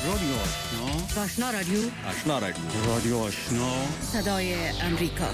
رادیو آشنا. آشنا رادیو. آشنا رادیو. رادیو آشنا. صدای امریکا.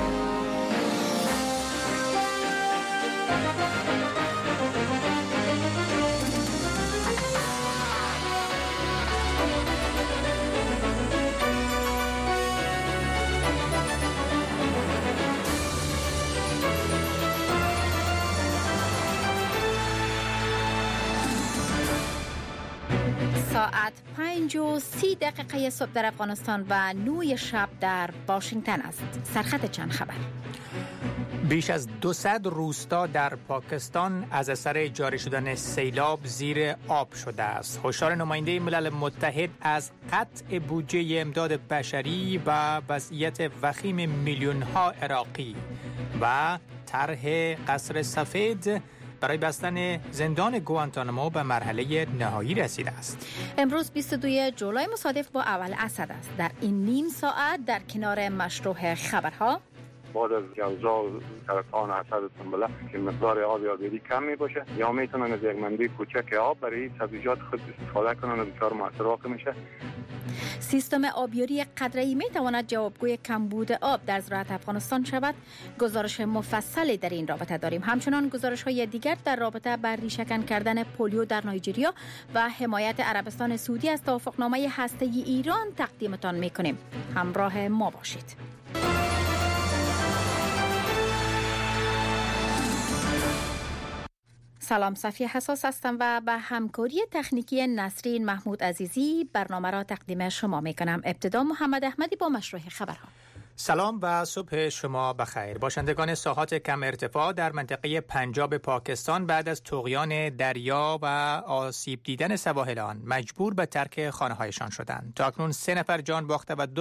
ساعت 5:30 صبح در افغانستان و 9 شب در واشنگتن است. سرخط چند خبر. بیش از 200 روستا در پاکستان از اثر جاری شدن سیلاب زیر آب شده است. هشدار نماینده ملل متحد از قطع بودجه امداد بشری و وضعیت وخیم میلیون‌ها عراقی و طرح قصر سفید برای بستن زندان گوانتانامو به مرحله نهایی رسیده است. امروز 22 جولای مصادف با اول اسد است. در این نیم ساعت در کنار مشروع خبرها بعد از جوزا سرطان اسد سنبله که مقدار آب یا بیری کم می باشه یا میتونن از یک منبع کوچک آب برای سبزیجات خود استفاده کنن و بسیار موثر واقع میشه. سیستم آبیاری قطره‌ای می تواند جوابگوی کمبود آب در زراعت افغانستان شود. گزارش مفصلی در این رابطه داریم. همچنان گزارش‌های دیگر در رابطه با ریشه‌کن کردن پولیو در نایجریا و حمایت عربستان سعودی از توافقنامه هسته‌ای ایران تقدیمتان می‌کنیم. همراه ما باشید. سلام، صفیه حساس هستم و به همکاری تکنیکی نسرین محمود عزیزی برنامه را تقدیم شما می کنم. ابتدا محمد احمدی با مشروع خبرها. سلام و صبح شما بخیر. باشندگان ساحات کم ارتفاع در منطقه پنجاب پاکستان بعد از طغیان دریا و آسیب دیدن سواحل آن مجبور به ترک خانه‌هایشان شدند. تا اکنون 3 نفر جان باخته و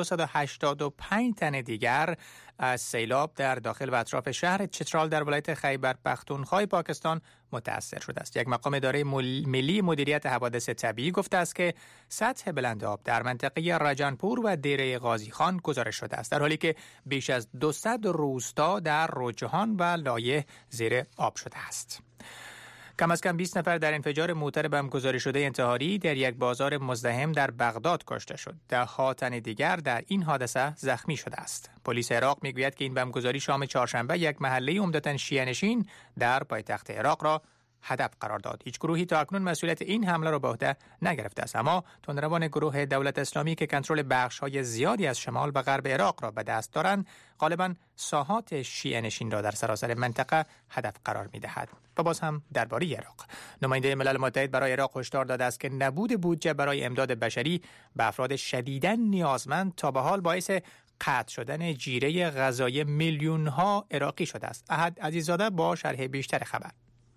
285 تن دیگر از سیلاب در داخل و اطراف شهر چترال در ولایت خیبر پختونخوا پاکستان متاثر شده است. یک مقام اداره ملی مدیریت حوادث طبیعی گفته است که سطح بلند آب در منطقه رجنپور و دیره غازی خان گزارش شده است، در حالی که بیش از 200 روستا در روجهان و لایه زیر آب شده است. کم از کم 20 نفر در انفجار موتر بم گذاری شده انتحاری در یک بازار مزدحم در بغداد کشته شد. 10 تن دیگر در این حادثه زخمی شده است. پلیس عراق میگوید که این بم گذاری شام چهارشنبه یک محله عمدتاً شیعه نشین در پایتخت عراق را هدف قرار داد. هیچ گروهی تا اکنون مسئولیت این حمله را به عهده نگرفته است، اما تندروان گروه دولت اسلامی که کنترل بخش‌های زیادی از شمال و غرب عراق را به دست دارند، غالباً ساحات شیعه نشین را در سراسر منطقه هدف قرار می‌دهد. و باز هم درباره عراق، نماینده ملل متحد برای عراق هشدار داده است که نبود بودجه برای امداد بشری به افراد شدیداً نیازمند تا به حال باعث قطع شدن جیره غذایی میلیون‌ها عراقی شده است. احد عزیزاده با شرح بیشتر خبر.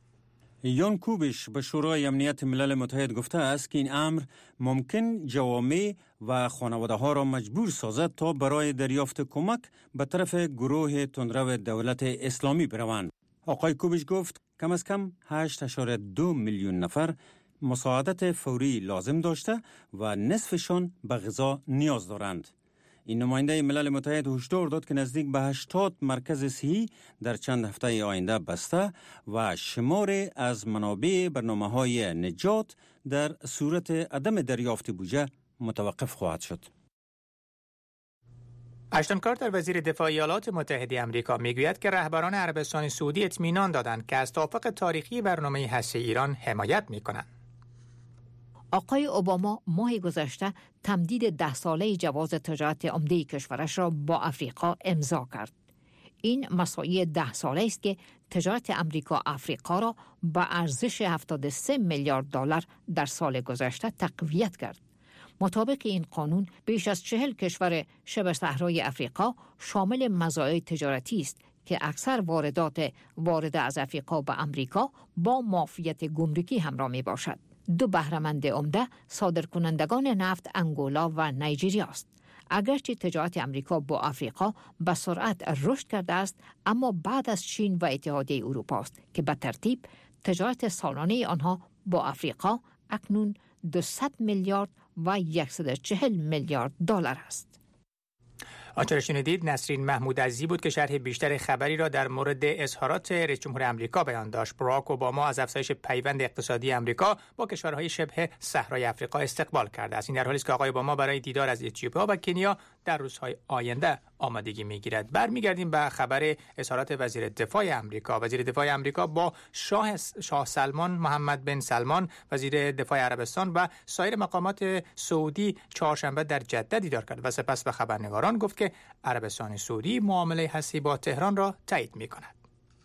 یان کوبش به شورای امنیت ملل متحد گفته است که این امر ممکن جوامع و خانواده ها را مجبور سازد تا برای دریافت کمک به طرف گروه تندرو دولت اسلامی بروند. آقای کوبش گفت کم از کم 8.2 میلیون نفر مساعدت فوری لازم داشته و نصفشان به غذا نیاز دارند. این نماینده ملل متحد هشدار داد که نزدیک به 80 مرکز صحی در چند هفته آینده بسته و شمار از منابع برنامه‌های نجات در صورت عدم دریافت بودجه متوقف خواهد شد. اشتون کارتر وزیر دفاع ایالات متحده آمریکا میگوید که رهبران عربستان سعودی اطمینان دادند که از توافق تاریخی برنامه هسته‌ای ایران حمایت می‌کنند. آقای اوباما ماه گذشته تمدید 10 ساله جواز تجارت عمده کشورش را با افریقا امضا کرد. این مساعی 10 ساله است که تجارت امریکا افریقا را با ارزش 73 میلیارد دلار در سال گذشته تقویت کرد. مطابق این قانون بیش از 40 کشور شبه صحرای افریقا شامل مزایای تجارتی است که اکثر واردات وارد از افریقا به امریکا با معافیت گمرکی همراه می باشد. 2 بهره‌مند عمده صادرکنندگان نفت انگولا و نایجریا است. اگرچه تجارت امریکا با افریقا به سرعت رشد کرده است، اما بعد از چین و اتحادیه اروپا است که به ترتیب تجارت سالانه آنها با افریقا اکنون 200 میلیارد و 140 میلیارد دلار است. آنچه را شنیدید نسرین محمود عزیزی بود که شرح بیشتر خبری را در مورد اظهارات رئیس جمهور آمریکا بیان داشت. باراک اوباما از افزایش پیوند اقتصادی آمریکا با کشورهای شبه صحرای آفریقا استقبال کرده است. این در حالی است که آقای اوباما برای دیدار از اتیوپیا و کنیا در روزهای آینده آمادگی می‌گیرد. برمیگردیم به خبر اظهارات وزیر دفاع آمریکا. وزیر دفاع آمریکا با شاه سلمان محمد بن سلمان وزیر دفاع عربستان و سایر مقامات سعودی چهارشنبه در جده دیدار کرد و سپس به خبرنگاران گفت که عربستان سعودی معامله هستی با تهران را تایید می‌کند.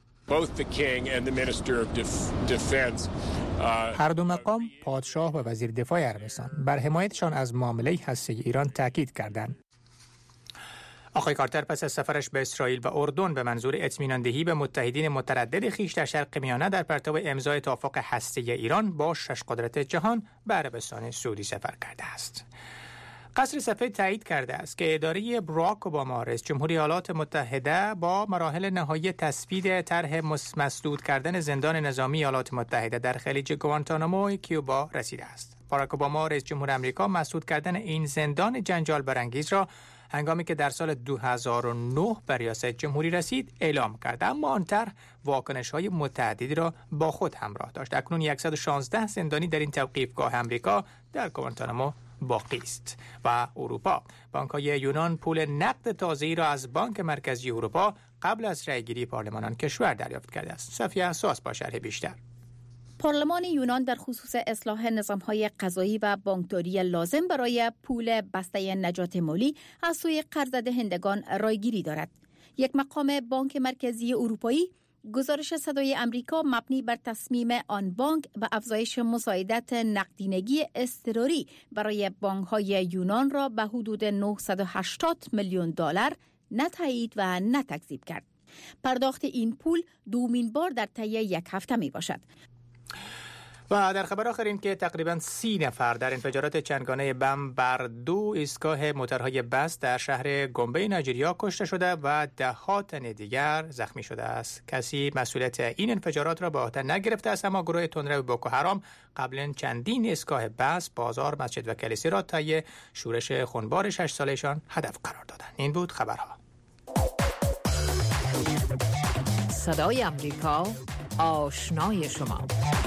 هر دو مقام پادشاه و وزیر دفاع عربستان بر حمایتشان از معامله هستی ایران تاکید کردند. آقای کارتر پس از سفرش به اسرائیل و اردن به منظور اطمینان دهی به متحدین متردد خویش در شرق میانه در پرتو امضای توافق هسته‌ای ایران با 6 قدرت جهان به عربستان سعودی سفر کرده است. قصر سفید تایید کرده است که اداره باراک اوباما رئیس جمهور ایالات متحده با مراحل نهایی تثبیت طرح مسدود کردن زندان نظامی ایالات متحده در خلیج گوانتانامو کیوبا رسیده است. باراک اوباما رئیس جمهور آمریکا مسدود کردن این زندان جنجال برانگیز را هنگامی که در سال 2009 به ریاست جمهوری رسید اعلام کرد، اما آن طرح واکنش‌های متعددی را با خود همراه داشت. اکنون 116 زندانی در این توقیفگاه آمریکا در گوانتانامو باقی است و اروپا. بانک‌های یونان پول نقد تازه‌ای را از بانک مرکزی اروپا قبل از رأیگیری پارلمان آن کشور دریافت کرده است. صفیه اساس با شرح بیشتر. پارلمان یونان در خصوص اصلاح نظام‌های قضایی و بانکداری لازم برای پول بسته نجات مالی از سوی قرض‌دهندگان رایگیری دارد. یک مقام بانک مرکزی اروپایی گزارش صدای آمریکا مبنی بر تصمیم آن بانک به افزایش مساعدت نقدینگی اضطراری برای بانک‌های یونان را به حدود 980 میلیون دلار نه تایید و نه تکذیب کرد. پرداخت این پول دومین بار در طی یک هفته می باشد. و در خبر آخر این که تقریباً 30 نفر در انفجارات چندگانه بم بر 2 ایستگاه موتورهای بس در شهر گومبه نایجریا کشته شده و ده‌ها تن دیگر زخمی شده است. کسی مسئولیت این انفجارات را به عهده نگرفته است، اما گروه تندرو بوکو حرام قبلا چندین ایستگاه بس، بازار، مسجد و کلیسا را طی شورش خونبار 6 ساله‌شان هدف قرار دادند. این بود خبرها. صدای آمریکا، آشنای شما.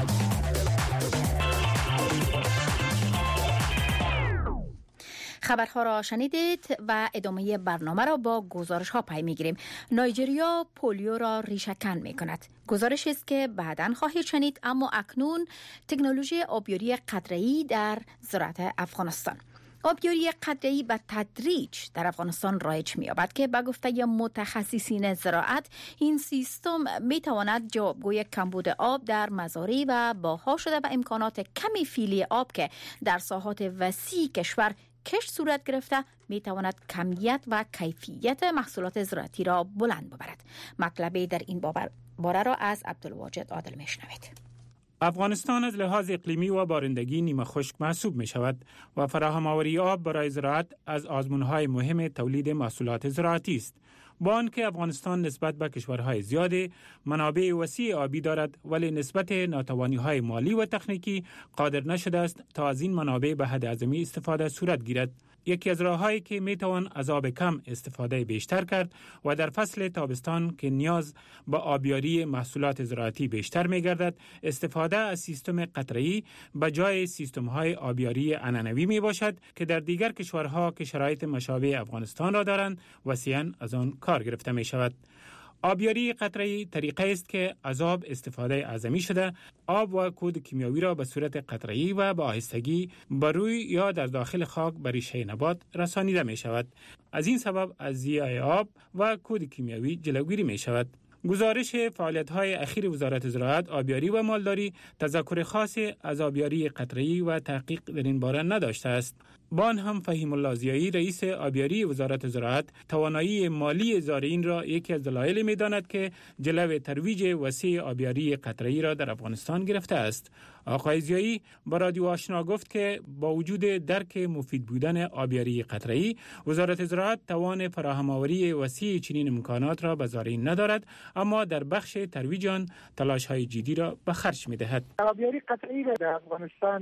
خبرها را شنیدید و ادامه برنامه را با گزارش ها پی میگیریم. نایجریا پولیو را ریشه‌کن می کند. گزارش است که بعداً خواهید شنید، اما اکنون تکنولوژی آبیاری قطره‌ای در زراعت افغانستان. آبیاری قطره‌ای به تدریج در افغانستان رایج می‌یابد که به گفته متخصصین زراعت این سیستم می‌تواند جوابگوی کمبود آب در مزارع و باها شده و امکانات کمی فیلی آب که در ساحات وسیع کشور کشت صورت گرفته می‌تواند کمیت و کیفیت محصولات زراعتی را بلند ببرد. مطلبی در این باره را از عبدالواجد عادل می‌شنوید. افغانستان از لحاظ اقلیمی و بارندگی نیمه خشک محسوب می شود و فراهم آوری آب برای زراعت از آزمون‌های مهم تولید محصولات زراعتی است. با آنکه افغانستان نسبت به کشورهای زیاد منابع وسیع آبی دارد، ولی نسبت ناتوانی‌های مالی و تکنیکی قادر نشده است تا از این منابع به حد اعظمی استفاده صورت گیرد. یکی از راه‌هایی که میتوان از آب کم استفاده بیشتر کرد و در فصل تابستان که نیاز به آبیاری محصولات زراعتی بیشتر می‌گردد، استفاده از سیستم قطره‌ای به جای سیستم‌های آبیاری عنعنوی میباشد که در دیگر کشورها که شرایط مشابه افغانستان را دارند وسیعاً از آن کار گرفته می‌شود. آبیاری قطره‌ای طریقه است که از آب استفاده اعظمی شده آب و کود کیمیاوی را به صورت قطره‌ای و با آهستگی بر روی یا در داخل خاک به ریشه نبات رسانیده می شود. از این سبب از ضیاع آب و کود کیمیاوی جلوگیری می شود. گزارش فعالیت‌های اخیر وزارت زراعت، آبیاری و مالداری تذکر خاصی از آبیاری قطره‌ای و تحقیق در این باره نداشته است. با آن هم فهیم الله ضیایی رئیس آبیاری وزارت زراعت توانایی مالی زارعین را یکی از دلایل می‌داند که جلو ترویج وسیع آبیاری قطره‌ای را در افغانستان گرفته است. آقای ضیایی با رادیو آشنا گفت که با وجود درک مفید بودن آبیاری قطره‌ای، وزارت زراعت توان فراهم آوری وسیع چنین امکانات را به زارعین ندارد، اما در بخش ترویج آن تلاش‌های جدی را به خرج می‌دهد. آبیاری قطره‌ای را در افغانستان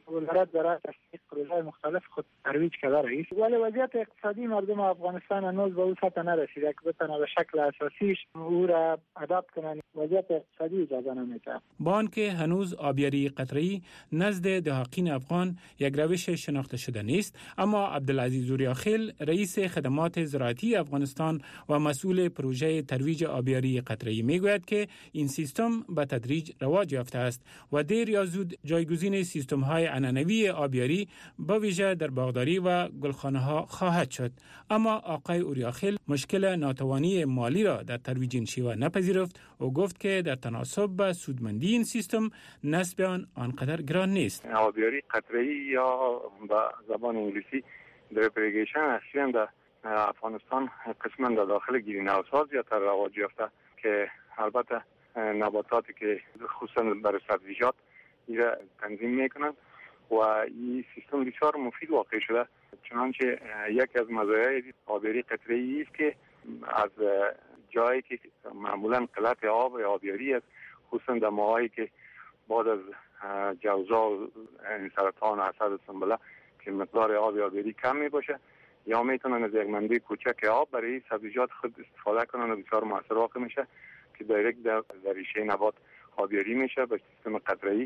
ولایت برای تصدیق پروژه‌های مختلف خود ترویج کرده است، ولی وضعیت اقتصادی مردم افغانستان هنوز به اون سطح نرسیده که بتونه به شکل اساسیش او را اداپت کنن. وضعیت اقتصادی اجازه نمیده. بانک هنوز آبیاری قطره‌ای نزد دهاقین افغان یک روش شناخته شده نیست، اما عبدالعزیز اوریاخیل رئیس خدمات زراعتی افغانستان و مسئول پروژه ترویج آبیاری قطره‌ای میگوید که این سیستم به تدریج رواج یافته است و دیر یا زود جایگزین سیستم‌های عنعنوی آبیاری به ویژه در باغداری و گلخانه‌ها خواهد شد. اما آقای اوریاخیل مشکل ناتوانی مالی را در ترویج این شیوه نپذیرفت و گفت که در تناسب با سودمندی این سیستم نسب آن آنقدر گران نیست. آبیاری قطره‌ای یا به زبان انگلیسی دریپ ایریگیشن اصلا در افغانستان قسما در داخل گرین هاوس ها زیادتر رواج یافته که البته نباتاتی که خصوصا برای سبزیجات ایره تنظیم میکنن و این سیستم بسیار مفید واقع شده. چنانچه یکی از مزایای آبیاری قطره‌ای است که از جایی که معمولا قلت آب آبیاری است، خصوصا در ماهایی که بعد از جوزا و سرطان و حسد سنبله که مقدار آبیاری کم می باشه، یا میتونن از یک منبع کوچک آب برای سبزیجات خود استفاده کنن و بسیار موثر واقع میشه که دایرکت در ریشه نبات آبیاری میشه به سیستم قطره‌ای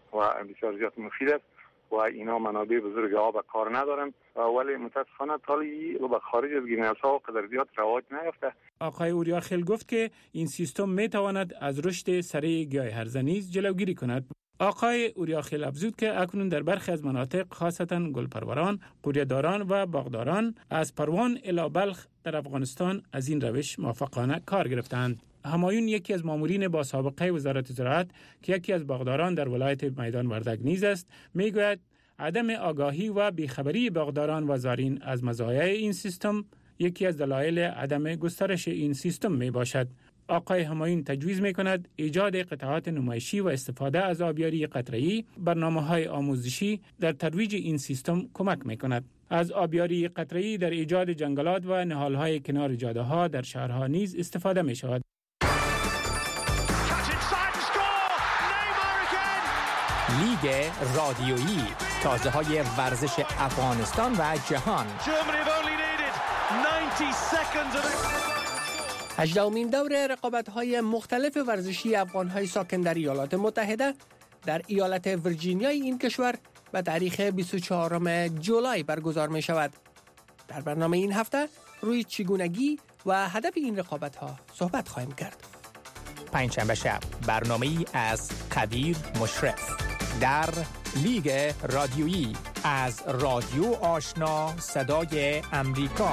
و بسیار زیاد مفید است و اینا منابع بزرگ آب کار ندارن، ولی متاسفانه تالی و به خارج از گرین هاوس‌ها قدر زیاد رواج نیافته. آقای اوریاخیل گفت که این سیستم میتواند از رشد سریع گیاه هرزه نیز جلوگیری کند. آقای اوریاخیل افزود که اکنون در برخی از مناطق خاصتا گلپروران، قوریه‌داران و باغداران از پروان الی بلخ در افغانستان از این روش موافقانه کار گرفتند. همایون یکی از مامورین با سابقه وزارت زراعت که یکی از باغداران در ولایت میدان وردک نیز است، میگوید عدم آگاهی و بیخبری باغداران و زارین از مزایای این سیستم یکی از دلایل عدم گسترش این سیستم می باشد. آقای همایون تجویز می کند ایجاد قطعات نمایشی و استفاده از آبیاری قطره‌ای، برنامه‌های آموزشی در ترویج این سیستم کمک می کند. از آبیاری قطره‌ای در ایجاد جنگلات و نهال‌های کنار جاده‌ها در شهرها نیز استفاده می شود. لیگ رادیویی، تازه‌های ورزش افغانستان و جهان. 18مین دور رقابت‌های مختلف ورزشی افغان‌های ساکن در ایالات متحده در ایالت ویرجینیای این کشور به تاریخ 24 جولای برگزار می‌شود. در برنامه این هفته روی چگونگی و هدف این رقابت‌ها صحبت خواهیم کرد. پنجشنبه شب برنامه‌ای از قدیر مشرف در لیگ رادیویی از رادیو آشنا صدای امریکا.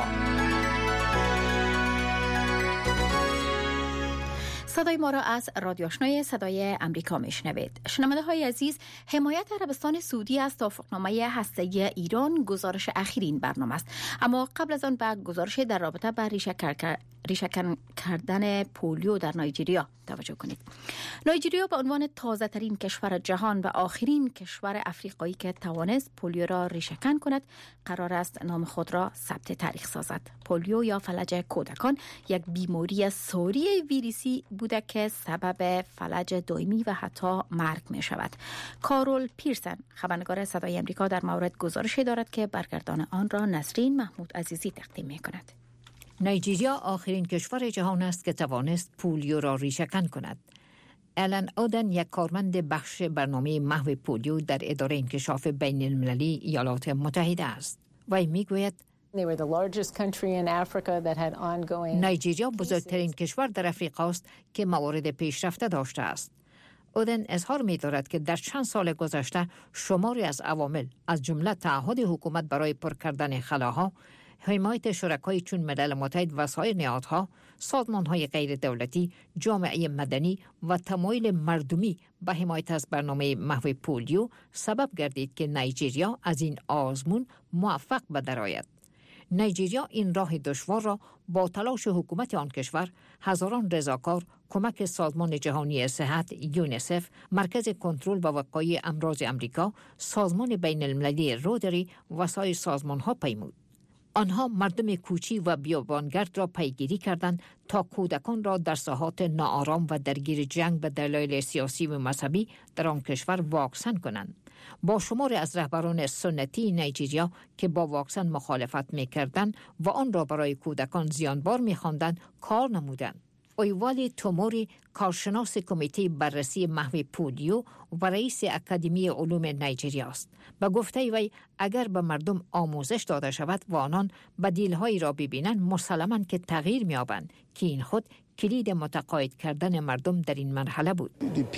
صدای ما را از رادیو آشنای صدای امریکا میشنوید. شنونده های عزیز، حمایت عربستان سعودی از توافقنامه هسته‌ای ایران گزارش اخیر این برنامه است. اما قبل از آن به گزارش در رابطه با ریشه‌کن کردن پولیو در نایجریا توجه کنید. نایجریا به عنوان تازه ترین کشور جهان و آخرین کشور افریقایی که توانست پولیو را ریشه‌کن کند، قرار است نام خود را ثبت تاریخ سازد. پولیو یا فلج کودکان یک بیماری ساری ویروسی بوده که سبب فلج دائمی و حتی مرگ می شود. کارول پیرسن، خبرنگار صدای امریکا، در مورد گزارشی دارد که برگردان آن را نسرین محمود عزیزی تقدیم می کند. نایجریا آخرین کشور جهان است که توانست پولیو را ریشه‌کن کند. الان اودن، یک کارمند بخش برنامه محو پولیو در اداره انکشاف بین المللی ایالات متحده است. وی میگوید نایجریا بزرگترین کشور در افریقا است که موارد پیشرفته داشته است. اودن اظهار می دارد که در چند سال گذشته شماری از عوامل از جمله تعهد حکومت برای پر کردن خلاها، حمایت شرکای چون ملل متحد و سایر نهادها، سازمان‌های غیر دولتی، جامعه مدنی و تمایل مردمی به حمایت از برنامه محو پولیو سبب گردید که نایجریا از این آزمون موفق به درآید. نایجریا این راه دشوار را با تلاش حکومت آن کشور، هزاران رضاکار، کمک سازمان جهانی صحت یونیسف، مرکز کنترل و وقایع امراض امریکا، سازمان بین المللی رودری و سایر سازمان‌ها پیمود. آنها مردم کوچی و بیابانگرد را پیگیری کردند تا کودکان را در ساحات ناآرام و درگیر جنگ به دلایل سیاسی و مذهبی در آن کشور واکسن کنند. با شمار از رهبران سنتی نیجریه که با واکسن مخالفت می‌کردند و آن را برای کودکان زیانبار می‌خواندند کار نمودند. اویوالی توموری کارشناس کمیته بررسی محو پولیو و رئیس اکادمی علوم نیجریه است. به گفته وی اگر به مردم آموزش داده شود و آنان بدیل‌هایی را ببینند مسلماً که تغییر می‌یابند که این خود کلید متقاعد کردن مردم در این مرحله بود.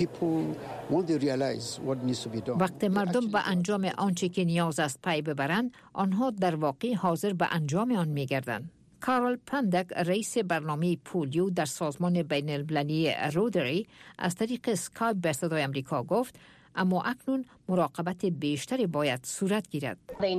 وقتی مردم به انجام آنچه که نیاز است پی ببرند آنها در واقع حاضر به انجام آن می‌گردند. کارل پندک رئیس برنامه پولیو در سازمان بین المللی رودری از طریق اسکایپ به صدای امریکا گفت اما اکنون مراقبت بیشتری باید صورت گیرد.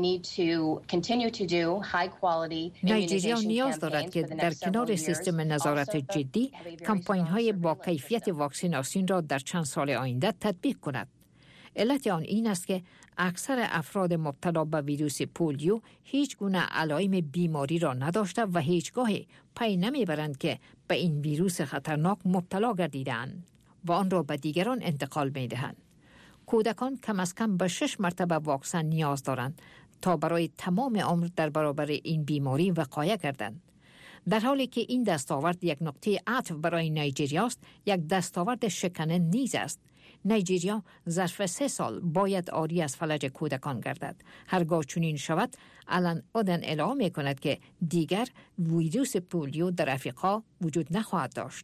نیجریه نیاز دارد که در کنار سیستم نظارت جدی کمپاین‌های با کیفیت واکسیناسیون را در چند سال آینده تطبیق کند. علت آن این است که اکثر افراد مبتلا به ویروس پولیو هیچ گونه علائم بیماری را نداشته و هیچگاه پی نمیبرند که به این ویروس خطرناک مبتلا گردیدند و آن را به دیگران انتقال میدهند. کودکان کم از کم به 6 مرتبه واکسن نیاز دارند تا برای تمام عمر در برابر این بیماری وقایه گردند. در حالی که این دستاورد یک نقطه عطف برای نیجریه است، یک دستاورد شکننده نیز است. نیجریه ظرف 3 سال باید عاری از فلج کودکان گردد. هرگاه چنین شود، الان اودن اعلام می‌کند که دیگر ویروس پولیو در افریقا وجود نخواهد داشت.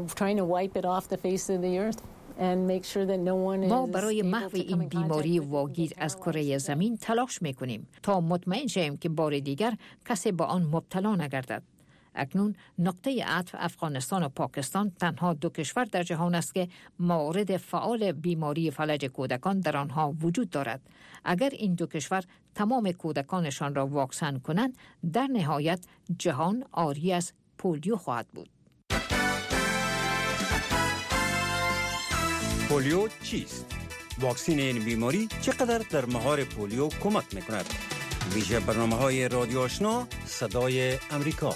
ما برای محو این بیماری واگیر از کره زمین تلاش می‌کنیم تا مطمئن شویم که بار دیگر کسی با آن مبتلا نگردد. اکنون نقطه عطف افغانستان و پاکستان تنها 2 کشور در جهان است که موارد فعال بیماری فلج کودکان در آنها وجود دارد. اگر این 2 کشور تمام کودکانشان را واکسن کنند، در نهایت جهان عاری از پولیو خواهد بود. پولیو چیست؟ واکسن این بیماری چقدر در مهار پولیو کمک میکند؟ ویژه برنامه‌های رادیو آشنا صدای امریکا.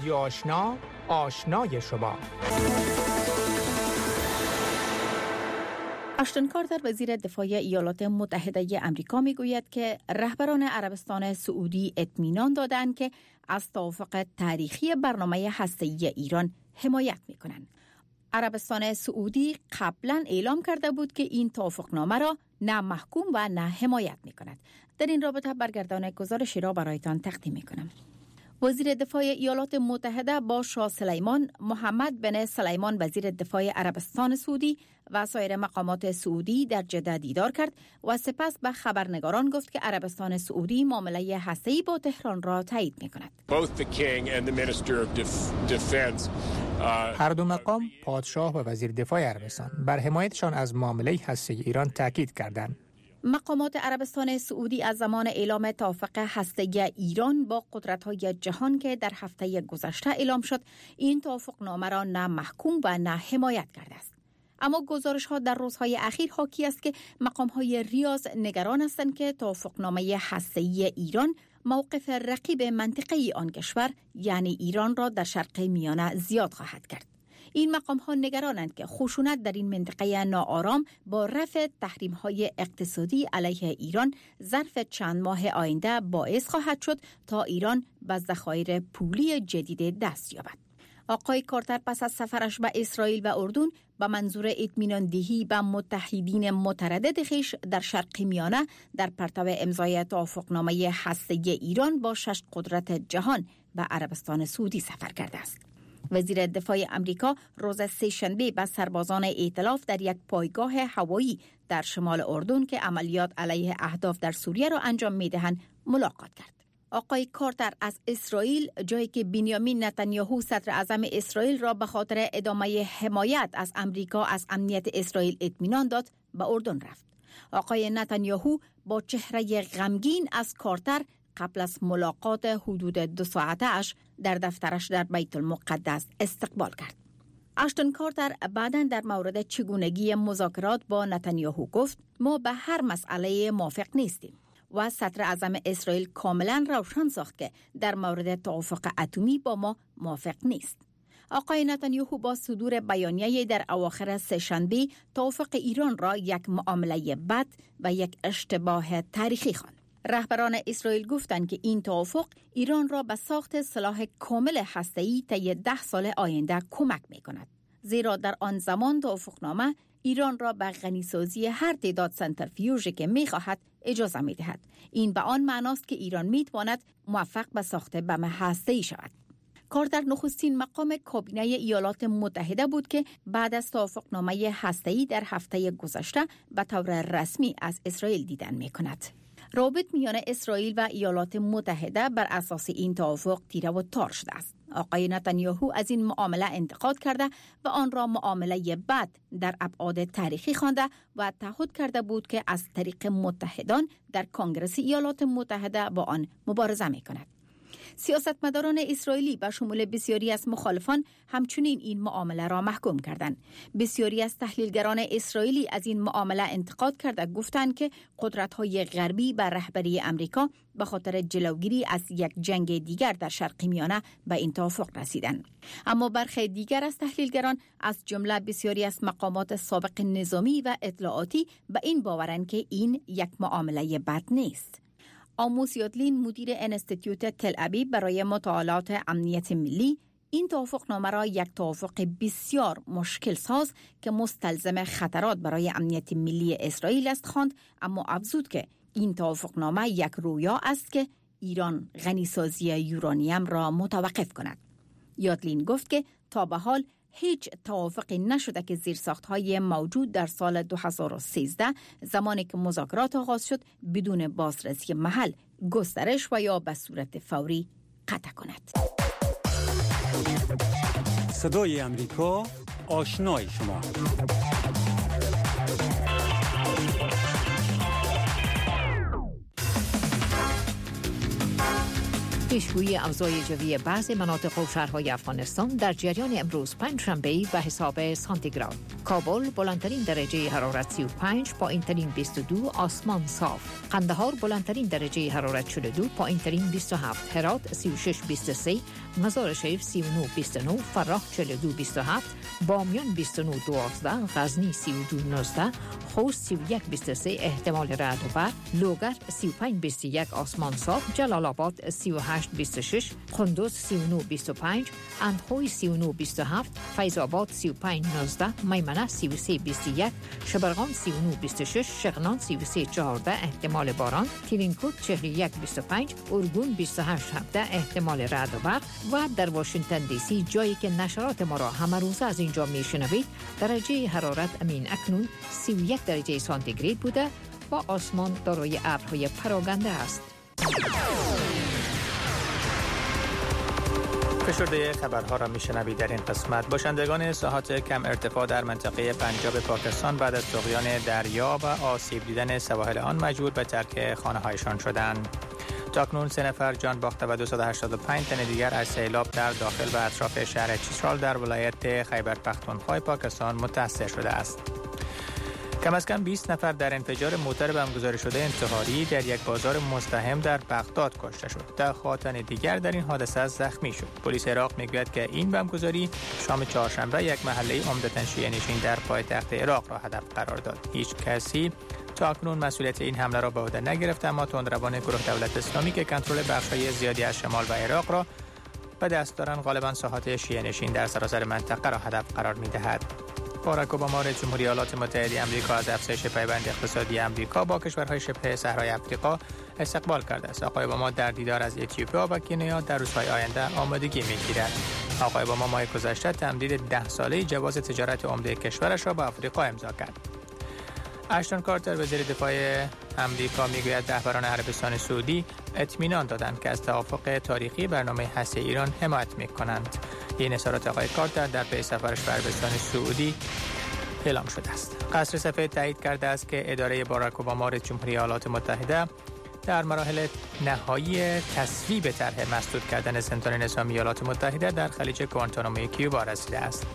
رادیو آشنا، آشنای شما. اشتون کارتر وزیر دفاع ایالات متحده آمریکا میگوید که رهبران عربستان سعودی اطمینان دادند که از توافق تاریخی برنامه هسته‌ای ایران حمایت می‌کنند. عربستان سعودی قبلا اعلام کرده بود که این توافقنامه را نه محکوم و نه حمایت می‌کند. در این رابطه برگردان گزارشی را برایتان تقدیم می‌کنم. وزیر دفاع ایالات متحده با شاه سلیمان، محمد بن سلیمان وزیر دفاع عربستان سعودی و سایر مقامات سعودی در جده دیدار کرد و سپس به خبرنگاران گفت که عربستان سعودی معامله هسته‌ای با تهران را تایید می‌کند. هر دو مقام، پادشاه و وزیر دفاع عربستان، بر حمایتشان از معامله هسته‌ای ایران تاکید کردند. مقامات عربستان سعودی از زمان اعلام توافق هسته‌ای ایران با قدرت‌های جهان که در هفته گذشته اعلام شد، این توافقنامه را نه محکوم و نه حمایت کرده است. اما گزارش‌ها در روزهای اخیر حاکی است که مقام‌های ریاض نگران هستند که توافقنامه هسته‌ای ایران موقف رقیب منطقه‌ای آن کشور یعنی ایران را در شرق میانه زیاد خواهد کرد. این مقام‌ها نگرانند که خشونت در این منطقه ناآرام با رفع تحریم‌های اقتصادی علیه ایران ظرف چند ماه آینده باعث خواهد شد تا ایران به ذخایر پولی جدید دست یابد. آقای کارتر پس از سفرش به اسرائیل و اردن به منظور اطمینان دهی به متحدین متردد خویش در شرق میانه در پرتو امضای توافقنامه هسته‌ای ایران با 6 قدرت جهان به عربستان سعودی سفر کرده است. وزیر دفاع امریکا روز سه‌شنبه با سربازان ائتلاف در یک پایگاه هوایی در شمال اردن که عملیات علیه اهداف در سوریه را انجام می‌دهند ملاقات کرد. آقای کارتر از اسرائیل، جایی که بنیامین نتانیاهو صدر اعظم اسرائیل را به خاطر ادامه حمایت از امریکا از امنیت اسرائیل اطمینان داد، به اردن رفت. آقای نتانیاهو با چهره غمگین از کارتر قبل از ملاقات حدود 2 ساعتش در دفترش در بیت المقدس استقبال کرد. اشتون کارتر بعداً در مورد چگونگی مذاکرات با نتانیاهو گفت: ما به هر مسئله موافق نیستیم و صدر اعظم اسرائیل کاملا روشن ساخت که در مورد توافق اتمی با ما موافق نیست. آقای نتانیاهو با صدور بیانیه در اواخر سه‌شنبه توافق ایران را یک معامله بد و یک اشتباه تاریخی خواند. رهبران اسرائیل گفتند که این توافق ایران را به ساخت سلاح کامل هسته‌ای طی 10 سال آینده کمک می‌کند. زیرا در آن زمان توافقنامه ایران را به غنیسازی هر تعداد سنتریفیوژی که می‌خواهد اجازه می‌دهد. این به آن معناست که ایران می‌تواند موفق به ساخت بم هسته‌ای شود. کارتر نخستین مقام کابینه ایالات متحده بود که بعد از توافقنامه هسته‌ای در هفته گذشته به طور رسمی از اسرائیل دیدن می‌کند. رابط میان اسرائیل و ایالات متحده بر اساس این توافق تیره و تار شده است. آقای نتانیاهو از این معامله انتقاد کرده و آن را معامله بد در ابعاد تاریخی خوانده و تعهد کرده بود که از طریق متحدان در کنگره ایالات متحده با آن مبارزه می‌کند. سیاستمداران اسرائیلی به شمول بسیاری از مخالفان همچنین این معامله را محکوم کردند. بسیاری از تحلیلگران اسرائیلی از این معامله انتقاد کرده گفتند که قدرت‌های غربی بر رهبری امریکا به خاطر جلوگیری از یک جنگ دیگر در شرق میانه به این توافق رسیدند. اما برخی دیگر از تحلیلگران از جمله بسیاری از مقامات سابق نظامی و اطلاعاتی به این باورند که این یک معامله بد نیست. آموس یادلین، مدیر انستیتوت تل ابیب برای مطالعات امنیت ملی، این توافقنامه را یک توافق بسیار مشکل ساز که مستلزم خطرات برای امنیت ملی اسرائیل است خواند، اما افزود که این توافقنامه یک رویا است که ایران غنیسازی یورانیم را متوقف کند. یادلین گفت که تا به حال هیچ توافقی نشده که زیرساخت‌های موجود در سال 2013 زمانی که مذاکرات آغاز شد بدون بازرسی محل گسترش و یا به صورت فوری قطع کند. صدای امریکا، آشنای شما. پیشگویی اوضاع جوی بعضی مناطق و شهرهای افغانستان در جریان امروز پنجشنبه به حساب سانتیگراد. کابل بلندترین درجه حرارت 35، پایینترین 22، آسمان صاف. قندهار بلندترین درجه حرارت 42، پایینترین 27. هرات 36-23، مزار شریف 39-29، فراه 42-27، بامیان 29-12، غزنی 32-19، خوست 31-23 احتمال رعد و برق، لوگر 35-21 آسمان صاف، جلال آباد 38-26، قندوز 39-25، اندخوی 39-27، فیض آباد 35-19، میمنه 33-21، شبرغان 39-26، شغنان 33-14 احتمال باران، ترینکوت 41-25، ارگون 28-17 احتمال رعد و برق و در واشنگتن دی سی جایی که نشرات ما را همه روزه از اینجا میشنوید درجه حرارت امین اکنون 31 درجه سانتیگراد بوده و آسمان دارای ابرهای پراکنده است. فشرده خبرها را میشنوید در این قسمت. باشندگان ساحات کم ارتفاع در منطقه پنجاب پاکستان بعد از طغیان دریا و آسیب دیدن سواحل آن مجبور به ترک خانه‌هایشان شدند. تاکنون 3 نفر جان باخته و 285 تن دیگر از سیلاب در داخل و اطراف شهر چیسرال در ولایت خیبر پختونخوا پاکستان متاثر شده است. کم از کم 20 نفر در انفجار موتر بمبگذاری شده انتحاری در یک بازار مزدحم در بغداد کشته شد. 10 تن دیگر در این حادثه زخمی شد. پلیس عراق میگوید که این بمبگذاری شام چهارشنبه یک محله عمدتاً شیعه نشین در پایتخت عراق را هدف قرار داد. هیچ کسی تا اکنون مسئولیت این حمله را به عهده نگرفت، اما تندروان گروه دولت اسلامی که کنترل بخش‌های زیادی از شمال و عراق را به دست دارند غالباً ساحات شیعه نشین در سراسر منطقه را هدف قرار می‌دهد. باراک اوباما رئیس جمهوری ایالات متحده آمریکا از افزایش پیوند اقتصادی آمریکا با کشورهای شبه صحرای آفریقا استقبال کرده است. آقای اوباما در دیدار از اتیوپیا و کنیا در روزهای آینده آمادگی می‌گیرد. آقای اوباما ماه گذشته تمدید 10 ساله جواز تجارت عمده کشورش را با آفریقا امضا کرد. اشتون کارتر وزیر دفاع آمریکا میگوید رهبران عربستان سعودی اطمینان دادند که از توافق تاریخی برنامه هسته ایران حمایت می‌کنند. این اظهارات آقای کارتر در پی سفرش به عربستان سعودی اعلام شده است. قصر سفید تایید کرده است که اداره باراک اوباما رئیس جمهوری ایالات متحده در مراحل نهایی تصویب طرح مسدود کردن زندان نظامی ایالات متحده در خلیج گوانتانامو کیوبا رسیده است.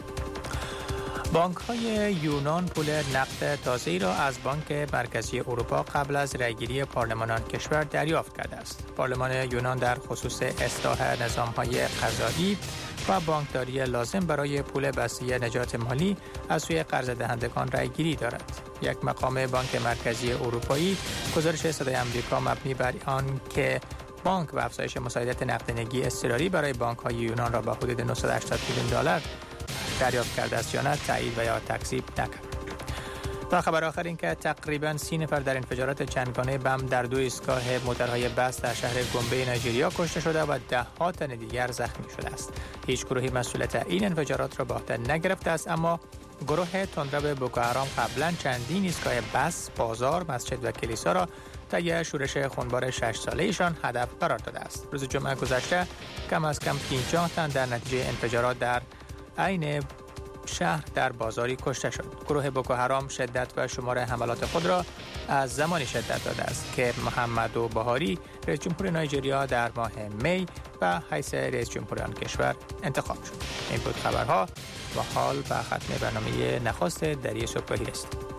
بانک‌های یونان پول نقد تازه‌ای را از بانک مرکزی اروپا قبل از رأیگیری پارلمان آن کشور دریافت کرده است. پارلمان یونان در خصوص اصلاح نظام‌های قضایی و بانکداری لازم برای پول بسته نجات مالی از سوی قرض دهندگان رأیگیری دارد. یک مقام بانک مرکزی اروپایی گزارش صدای آمریکا مبنی بر آن که بانک و افزایش مساعدت نقدینگی اضطراری برای بانک‌های یونان را به حدود 980 میلیون دلار دریافت کرده است یا نه تایید و یا تکذیب نکرد. و خبر آخر این که تقریباً 30 نفر در انفجارات چندگانه بم در 2 ایستگاه موترهای بس در شهر گومبه نیجریه کشته شده و 10 تن دیگر زخمی شده است. هیچ گروهی مسئولیت این انفجارات را به عهده نگرفته است، اما گروه تندرو بوکو حرام قبلا چندین ایستگاه بس، بازار، مسجد و کلیسا را طی شورش خونبار 6 ساله‌ایشان هدف قرار داده است. روز جمعه گذشته کم از کم 50 تن در نتیجه انفجارات در عین شهر در بازاری کشته شد. گروه بوکو حرام شدت و شمار حملات خود را از زمانی شدت داده است که محمدو بوهاری رئیس جمهور نایجریا در ماه می و حیث رئیس جمهور آن کشور انتخاب شد. این بود خبرها و حال به ختم برنامه نخست دری صبحگاهی رسید.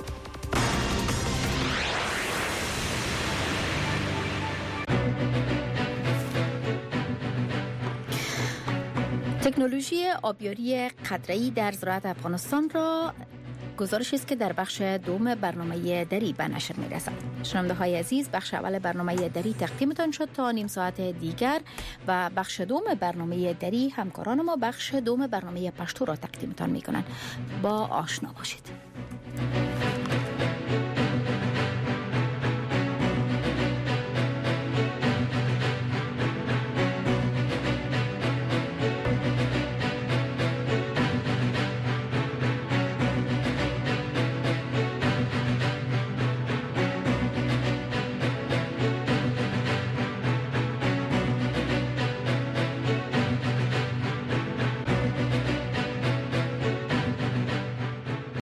تکنولوژی آبیاری قطره‌ای در زراعت افغانستان را گزارشی است که در بخش دوم برنامه دری به نشر می‌رسد. شنونده‌های عزیز، بخش اول برنامه دری تقدیمتان شد. تا نیم ساعت دیگر و بخش دوم برنامه دری همکاران ما بخش دوم برنامه پشتو را تقدیمتان می‌کنند. با آشنا باشید.